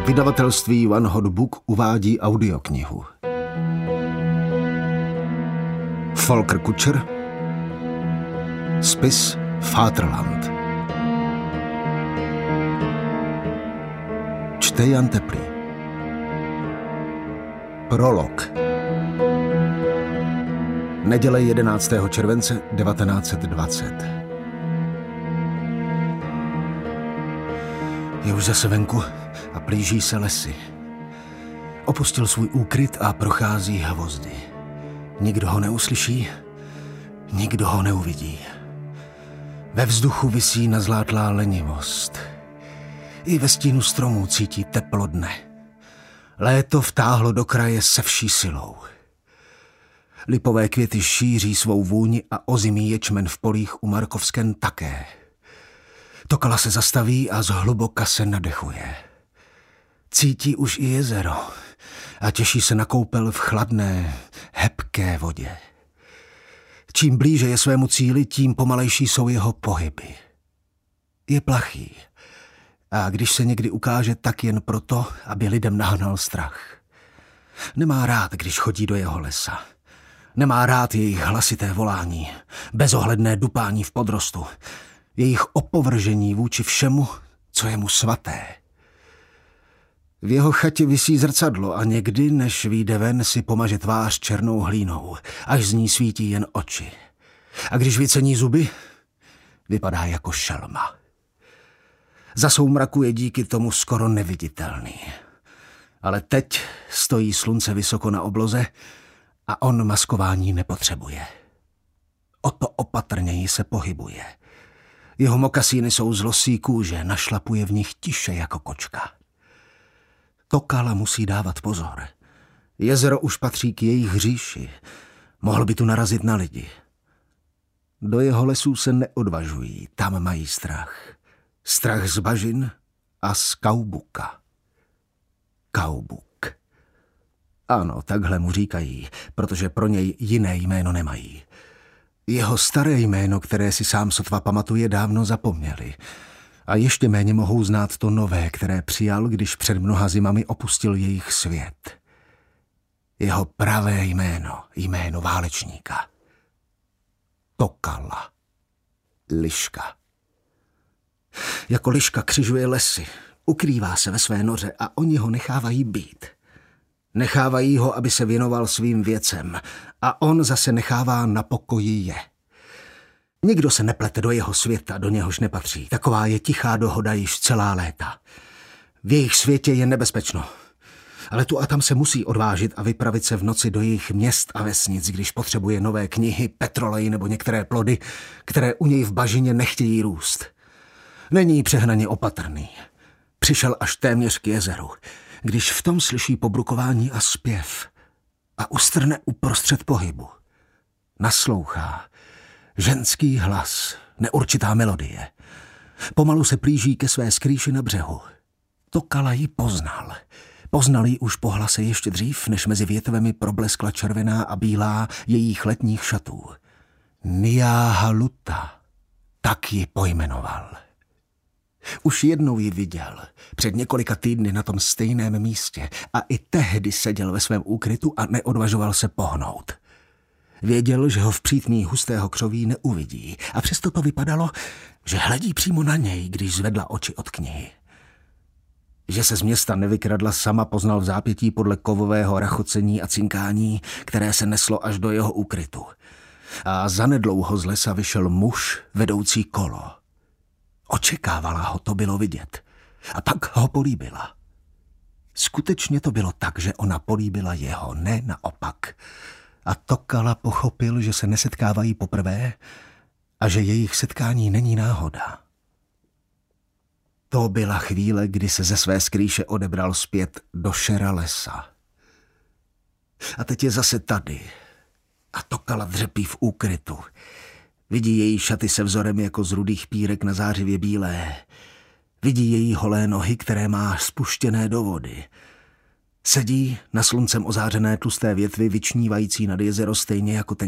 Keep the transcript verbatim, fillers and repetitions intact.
Vydavatelství One Hot Book uvádí audioknihu. Volker Kutscher. Spis Vaterland. Čte Jan Teplý. Prolog. Neděle jedenáctého července devatenáct set dvacet. Je už zase venku a plíží se lesy. Opustil svůj úkryt a prochází hvozdy. Nikdo ho neuslyší, nikdo ho neuvidí. Ve vzduchu visí nazlátlá lenivost. I ve stínu stromů cítí teplo dne. Léto vtáhlo do kraje se vší silou. Lipové květy šíří svou vůni a ozimý ječmen v polích u Markovsken také. Tokala se zastaví a zhluboka se nadechuje. Cítí už i jezero a těší se na koupel v chladné, hebké vodě. Čím blíže je svému cíli, tím pomalejší jsou jeho pohyby. Je plachý a když se někdy ukáže, tak jen proto, aby lidem nahnal strach. Nemá rád, když chodí do jeho lesa. Nemá rád jejich hlasité volání, bezohledné dupání v podrostu, jejich opovržení vůči všemu, co je mu svaté. V jeho chatě visí zrcadlo a někdy, než vyjde ven, si pomaže tvář černou hlínou, až z ní svítí jen oči. A když vycení zuby, vypadá jako šelma. Za soumraku je díky tomu skoro neviditelný. Ale teď stojí slunce vysoko na obloze a on maskování nepotřebuje. O to opatrněji se pohybuje. Jeho mokasíny jsou z losí kůže, našlapuje v nich tiše jako kočka. Tokala musí dávat pozor. Jezero už patří k jejich říši. Mohl by tu narazit na lidi. Do jeho lesů se neodvažují, tam mají strach. Strach z bažin a z kaubuka. Kaubuk. Ano, takhle mu říkají, protože pro něj jiné jméno nemají. Jeho staré jméno, které si sám sotva pamatuje, dávno zapomněli. A ještě méně mohou znát to nové, které přijal, když před mnoha zimami opustil jejich svět. Jeho pravé jméno, jméno válečníka. Tokala. Liška. Jako liška křižuje lesy, ukrývá se ve své noře a oni ho nechávají být. Nechávají ho, aby se věnoval svým věcem a on zase nechává na pokoji je. Nikdo se neplete do jeho světa, do něhož nepatří. Taková je tichá dohoda již celá léta. V jejich světě je nebezpečno. Ale tu a tam se musí odvážit a vypravit se v noci do jejich měst a vesnic, když potřebuje nové knihy, petrolej nebo některé plody, které u něj v bažině nechtějí růst. Není přehnaně opatrný. Přišel až téměř k jezeru, když v tom slyší pobrukování a zpěv a ustrne uprostřed pohybu. Naslouchá. Ženský hlas, neurčitá melodie. Pomalu se plíží ke své skrýši na břehu. Tokala ji poznal. Poznal ji už po hlase ještě dřív, než mezi větvemi probleskla červená a bílá jejich letních šatů. Niahaluta, tak ji pojmenoval. Už jednou ji viděl, před několika týdny na tom stejném místě a i tehdy seděl ve svém úkrytu a neodvažoval se pohnout. Věděl, že ho v přítmí hustého křoví neuvidí a přesto to vypadalo, že hledí přímo na něj, když zvedla oči od knihy. Že se z města nevykradla sama, poznal v zápětí podle kovového rachocení a cinkání, které se neslo až do jeho úkrytu. A zanedlouho z lesa vyšel muž vedoucí kolo. Očekávala ho, to bylo vidět. A pak ho políbila. Skutečně to bylo tak, že ona políbila jeho, ne naopak. A Tokala pochopil, že se nesetkávají poprvé a že jejich setkání není náhoda. To byla chvíle, kdy se ze své skrýše odebral zpět do šera lesa. A teď je zase tady. A Tokala dřepí v úkrytu. Vidí její šaty se vzorem jako z rudých pírek na zářivě bílé. Vidí její holé nohy, které má spuštěné do vody. Sedí na sluncem ozářené tlusté větvi, vyčnívající nad jezero stejně jako ten